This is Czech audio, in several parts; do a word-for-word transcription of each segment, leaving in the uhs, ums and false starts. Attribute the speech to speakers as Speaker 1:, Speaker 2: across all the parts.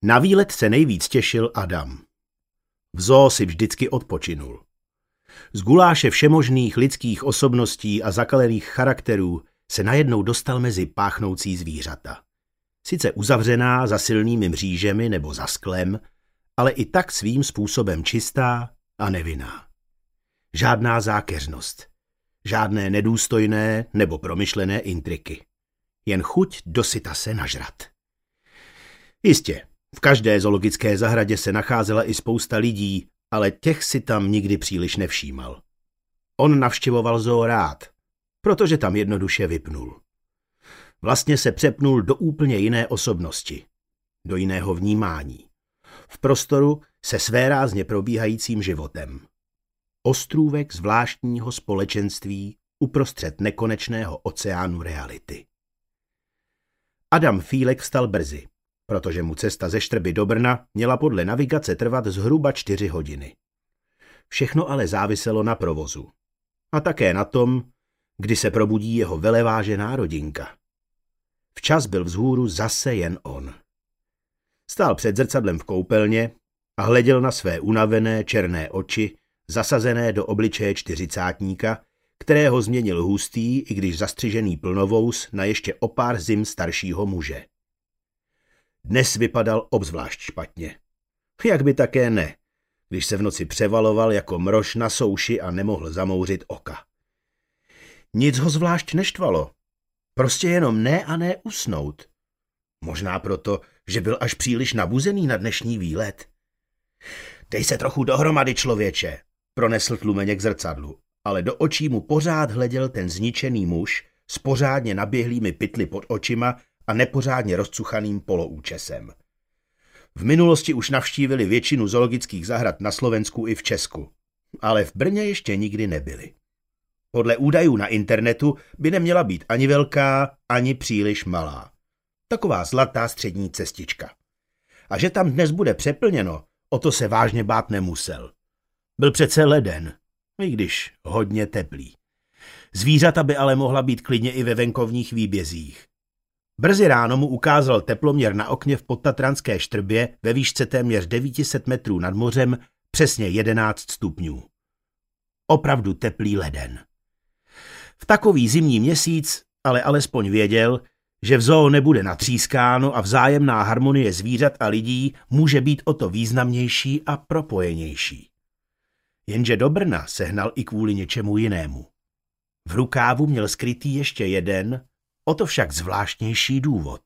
Speaker 1: Na výlet se nejvíc těšil Adam. V zoo si vždycky odpočinul. Z guláše všemožných lidských osobností a zakalených charakterů se najednou dostal mezi páchnoucí zvířata. Sice uzavřená za silnými mřížemi nebo za sklem, ale i tak svým způsobem čistá a nevinná. Žádná zákeřnost, žádné nedůstojné nebo promyšlené intriky. Jen chuť dosyta se nažrat. Jistě, v každé zoologické zahradě se nacházela i spousta lidí, ale těch si tam nikdy příliš nevšímal. On navštěvoval zoo rád, protože tam jednoduše vypnul. Vlastně se přepnul do úplně jiné osobnosti, do jiného vnímání. V prostoru se svérázně probíhajícím životem. Ostrůvek zvláštního společenství uprostřed nekonečného oceánu reality. Adam Fílek vstal brzy, protože mu cesta ze Štrby do Brna měla podle navigace trvat zhruba čtyři hodiny. Všechno ale záviselo na provozu. A také na tom, kdy se probudí jeho velevážená rodinka. Včas byl vzhůru zase jen on. Stál před zrcadlem v koupelně a hleděl na své unavené černé oči, zasazené do obličeje čtyřicátníka, kterého změnil hustý, i když zastřižený plnovous, na ještě o pár zim staršího muže. Dnes vypadal obzvlášť špatně. Jak by také ne, když se v noci převaloval jako mrož na souši a nemohl zamouřit oka. Nic ho zvlášť neštvalo. Prostě jenom ne a ne usnout. Možná proto, že byl až příliš nabuzený na dnešní výlet. Dej se trochu dohromady, člověče, pronesl tlumeně k zrcadlu, ale do očí mu pořád hleděl ten zničený muž s pořádně naběhlými pytly pod očima a nepořádně rozcuchaným poloúčesem. V minulosti už navštívili většinu zoologických zahrad na Slovensku i v Česku, ale v Brně ještě nikdy nebyli. Podle údajů na internetu by neměla být ani velká, ani příliš malá. Taková zlatá střední cestička. A že tam dnes bude přeplněno, o to se vážně bát nemusel. Byl přece leden, i když hodně teplý. Zvířata by ale mohla být klidně i ve venkovních výbězích. Brzy ráno mu ukázal teploměr na okně v podtatranské Štrbě ve výšce téměř devět set metrů nad mořem přesně jedenáct stupňů. Opravdu teplý leden. V takový zimní měsíc ale alespoň věděl, že v zoo nebude natřískáno a vzájemná harmonie zvířat a lidí může být o to významnější a propojenější. Jenže do Brna sehnal i kvůli něčemu jinému. V rukávu měl skrytý ještě jeden, o to však zvláštnější důvod.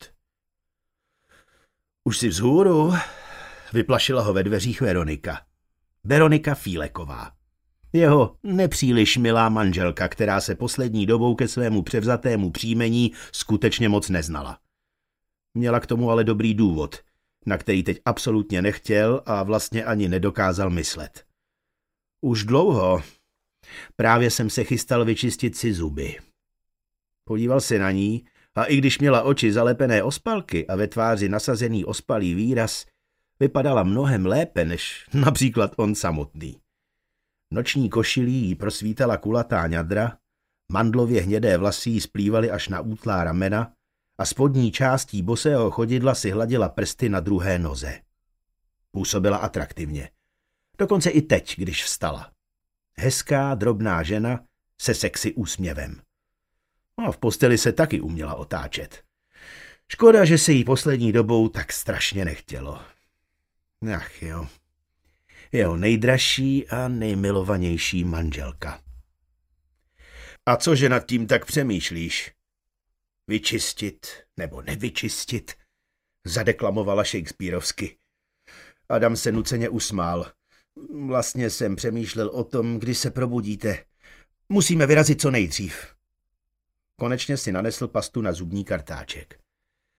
Speaker 1: Už si vzhůru, vyplašila ho ve dveřích Veronika. Veronika Fíleková. Jeho nepříliš milá manželka, která se poslední dobou ke svému převzatému příjmení skutečně moc neznala. Měla k tomu ale dobrý důvod, na který teď absolutně nechtěl a vlastně ani nedokázal myslet. Už dlouho. Právě jsem se chystal vyčistit si zuby. Podíval se na ní a i když měla oči zalepené ospalky a ve tváři nasazený ospalý výraz, vypadala mnohem lépe než například on samotný. Noční košilí jí prosvítala kulatá ňadra, mandlově hnědé vlasy jí splývaly až na útlá ramena a spodní částí bosého chodidla si hladila prsty na druhé noze. Působila atraktivně. Dokonce i teď, když vstala. Hezká, drobná žena se sexy úsměvem. A v posteli se taky uměla otáčet. Škoda, že se jí poslední dobou tak strašně nechtělo. Ach jo. Jeho nejdražší a nejmilovanější manželka. A cože nad tím tak přemýšlíš? Vyčistit nebo nevyčistit? Zadeklamovala Shakespearovsky. Adam se nuceně usmál. Vlastně jsem přemýšlel o tom, kdy se probudíte. Musíme vyrazit co nejdřív. Konečně si nanesl pastu na zubní kartáček.